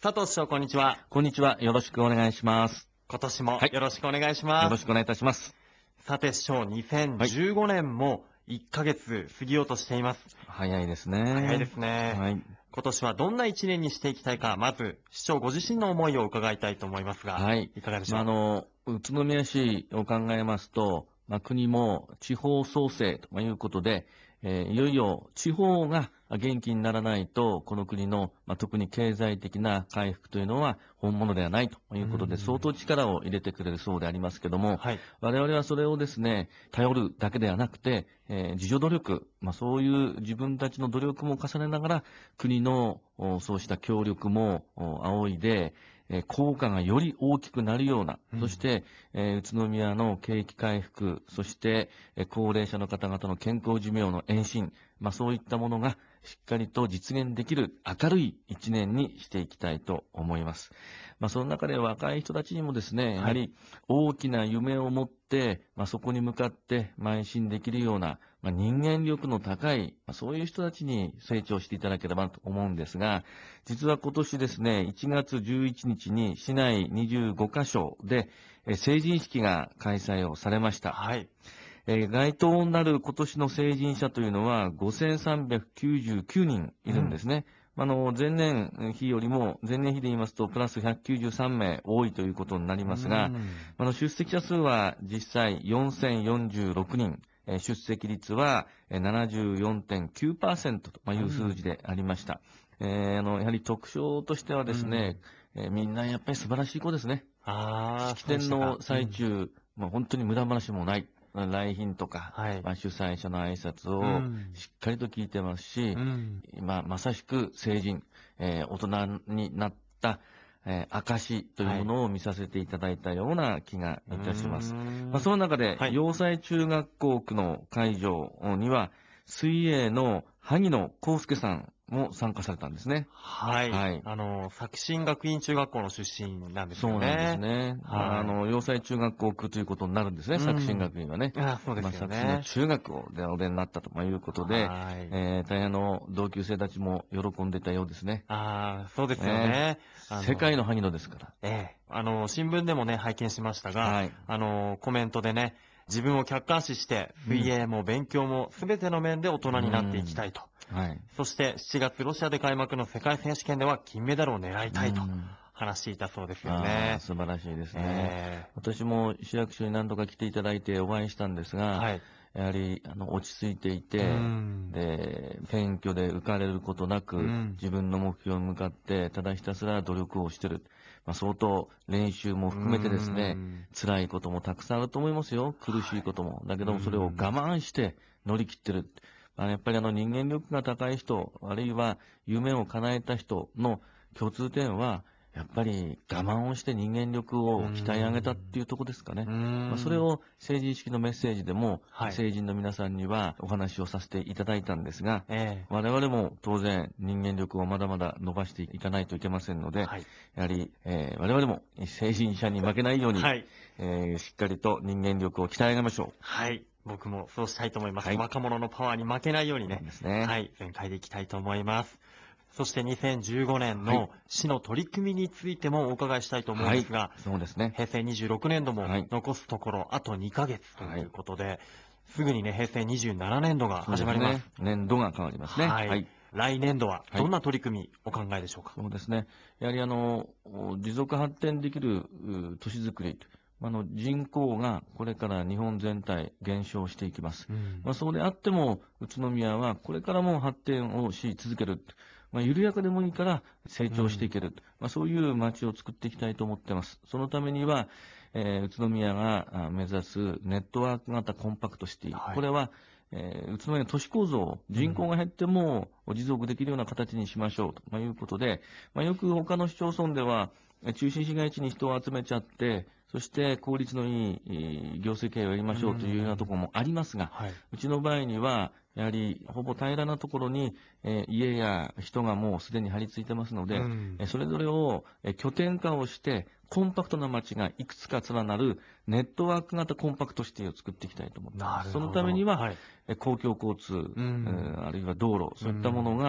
佐藤市長、こんにちは。 こんにちは。よろしくお願いします。 今年もはいよろしくお願いします。 よろしくお願いいたします。 さて、市長、2015年も1ヶ月過ぎようとしています。 早いですね。 早いですね。 はい。 今年はどんな1年にしていきたいか、まず、市長ご自身の思いを伺いたいと思いますが、 はい。 いかがでしょう。 宇都宮市を考えますと、国も地方創生ということで、いよいよ地方が元気にならないと、この国の、特に経済的な回復というのは本物ではないということで、相当力を入れてくれるそうでありますけども、 はい。 我々はそれをですね、頼るだけではなくて、自助努力、そういう自分たちの努力も重ねながら、国のそうした協力も仰いで、効果がより大きくなるような、そして、宇都宮の景気回復、そして、高齢者の方々の健康寿命の延伸、そういったものがしっかりと実現できる明るい一年にしていきたいと思います。その中で若い人たちにもですね、やはり大きな夢を持って、そこに向かって邁進できるような、人間力の高い、そういう人たちに成長していただければと思うんですが、実は今年ですね、1月11日に市内25カ所で成人式が開催をされました。 はい。 該当なる今年の成人者というのは5399人いるんですね。前年比よりも、前年比で言いますと、プラス193名多いということになりますが、出席者数は実際4046人、出席率は74.9% という数字でありました。やはり特徴としてはですね、みんなやっぱり素晴らしい子ですね。式典の最中、本当に無駄話もない。来賓とか、 はい。 主催者の挨拶をしっかりと聞いてますし、まさしく成人、大人になった、証というものを見させていただいたような気がいたします。その中で、洋西中学校区の会場には、水泳の萩野公介さんも参加されたんですね。 はい。 はい。 作新学院中学校の出身なんですよね。 そうなんですね。洋西中学校区ということになるんですね、作新学院はね。 そうですよ作新のね。 中学をでお出になったということで、 はい。 大変同級生たちも喜んでたようですね。 そうですよね。 世界の萩野ですから。 新聞でもね、拝見しましたが、 はい。 コメントでね、自分を客観視して、水泳も勉強も全ての面で大人になっていきたいと。 はい。 そして7月ロシアで開幕の世界選手権では金メダルを狙いたいと話していたそうですよね。 素晴らしいですね。私も市役所に何度か来ていただいてお会いしたんですが、 はい。 やはり落ち着いていて、謙虚で浮かれることなく、自分の目標に向かってただひたすら努力をしている。相当練習も含めてですね、辛いこともたくさんあると思いますよ。苦しいことも。だけどもそれを我慢して乗り切ってる。やっぱり人間力が高い人、あるいは夢を叶えた人の共通点は、やっぱり我慢をして人間力を鍛え上げたっていうところですかね。それを成人式のメッセージでも、成人の皆さんにはお話をさせていただいたんですが、我々も当然人間力をまだまだ伸ばしていかないといけませんので、やはり、我々も成人者に負けないように、しっかりと人間力を鍛え上げましょう。 はい。僕もそうしたいと思います。若者のパワーに負けないようにね。はい。全開でいきたいと思います。そして2015年の市の取り組みについてもお伺いしたいと思うんですが、 そうですね。 平成26年度も残すところあと2ヶ月ということで、すぐにね、平成27年度が始まります。 年度が変わりますね。 はい。来年度はどんな取り組みお考えでしょうか。 そうですね。やはり持続発展できる都市づくり。人口がこれから日本全体減少していきます。そうであっても、宇都宮はこれからも発展をし続ける。緩やかでもいいから成長していける。そういう街を作っていきたいと思っています。そのためには、宇都宮が目指すネットワーク型コンパクトシティ。これは、宇都宮の都市構造、人口が減っても持続できるような形にしましょうということで、よく他の市町村では、中心市街地に人を集めちゃって、そして効率のいい行政経営をやりましょうというようなところもありますが、うちの場合には、やはりほぼ平らなところに、家や人がもうすでに張り付いてますので、それぞれを拠点化をして、コンパクトな街がいくつか連なるネットワーク型コンパクトシティを作っていきたいと思っています。そのためには、公共交通、あるいは道路、そういったものが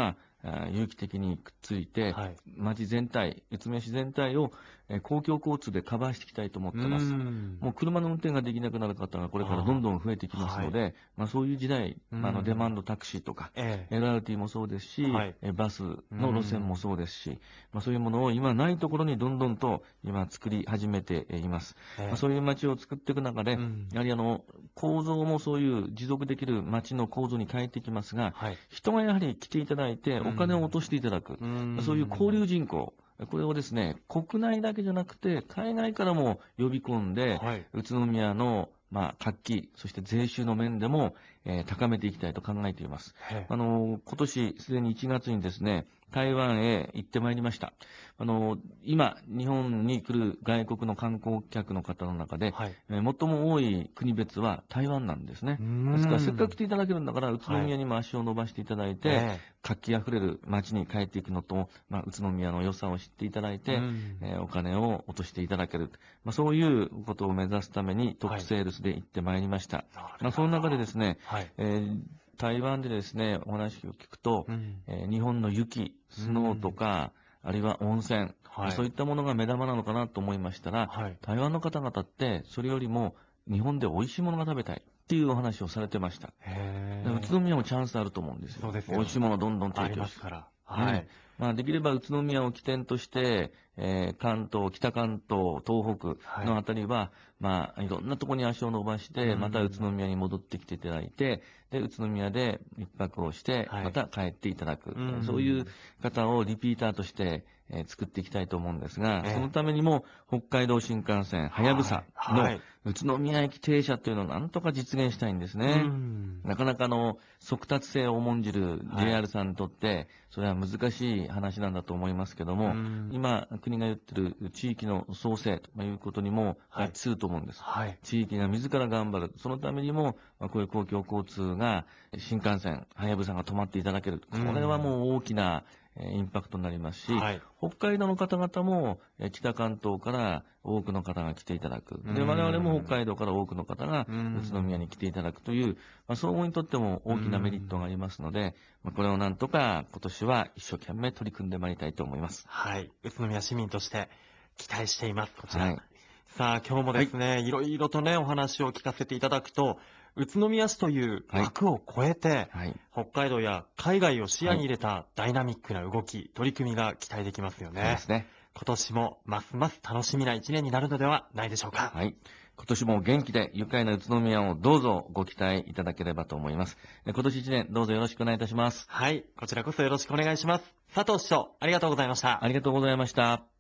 有機的にくっついて、 はい。 町全体、宇都宮市全体を公共交通でカバーしていきたいと思ってます。もう車の運転ができなくなる方がこれからどんどん増えてきますので、そういう時代、デマンドタクシーとか、LRT もそうですし、 はいバスの路線もそうですし、そういうものを今ないところにどんどんと今作り始めています。そういう街を作っていく中で、やはり構造もそういう持続できる街の構造に変えていきますが、 はい。 人がやはり来ていただいてお金を落としていただく、そういう交流人口、これをですね、国内だけじゃなくて、海外からも呼び込んで、 はい。 宇都宮の活気、そして税収の面でも、高めていきたいと考えています。今年すでに1月にですね、台湾へ行ってまいりました。今、日本に来る外国の観光客の方の中で、 はい。 最も多い国別は台湾なんですね。ですから、せっかく来ていただけるんだから、宇都宮にも足を伸ばしていただいて、活気あふれる街に帰っていくのと、宇都宮の良さを知っていただいて、お金を落としていただける。そういうことを目指すためにトップセールスで行ってまいりました。その中でですね、台湾でですね、お話を聞くと、日本の雪、スノーとか、あるいは温泉、そういったものが目玉なのかなと思いましたら、台湾の方々ってそれよりも日本で美味しいものが食べたいっていうお話をされてました。宇都宮もチャンスあると思うんですよ。美味しいものをどんどん提供して。できれば宇都宮を起点として、関東、北関東、東北のあたりは、いろんなところに足を伸ばして、また宇都宮に戻ってきていただいて、で、宇都宮で一泊をして、また帰っていただく。そういう方をリピーターとして、作っていきたいと思うんですが、そのためにも、北海道新幹線、はやぶさの宇都宮駅停車というのをなんとか実現したいんですね。なかなか速達性を重んじる JR さんにとって、それは難しい話なんだと思いますけども、今、国が言ってる地域の創生ということにも合致すると思うんです。地域が自ら頑張る。そのためにも、こういう公共交通が、新幹線、はやぶさが止まっていただける。これはもう大きなインパクトになりますし、北海道の方々も北関東から多くの方が来ていただく。で、我々も北海道から多くの方が宇都宮に来ていただくという、総合にとっても大きなメリットがありますので、これをなんとか今年は一生懸命取り組んでまいりたいと思います。 宇都宮市民として期待しています、こちら。さあ、今日もですね、いろいろとね、お話を聞かせていただくと、宇都宮市という枠を超えて、北海道や海外を視野に入れたダイナミックな動き、取り組みが期待できますよね。 そうですね。 今年もますます楽しみな一年になるのではないでしょうか。 今年も元気で愉快な宇都宮をどうぞご期待いただければと思います。今年1年どうぞよろしくお願いいたします。 こちらこそよろしくお願いします。佐藤市長、ありがとうございました。 ありがとうございました。